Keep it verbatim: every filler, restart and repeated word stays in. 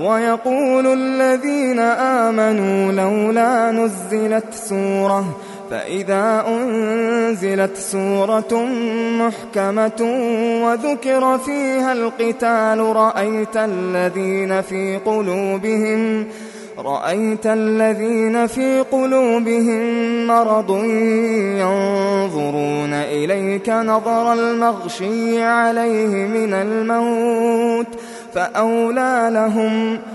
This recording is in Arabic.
ويقول الذين آمنوا لولا نزلت سورة فإذا أنزلت سورة محكمة وذكر فيها القتال رأيت الذين في قلوبهم رأيت الذين في قلوبهم مرض ينظرون إليك نظر المغشي عليه من الموت فأولى لهم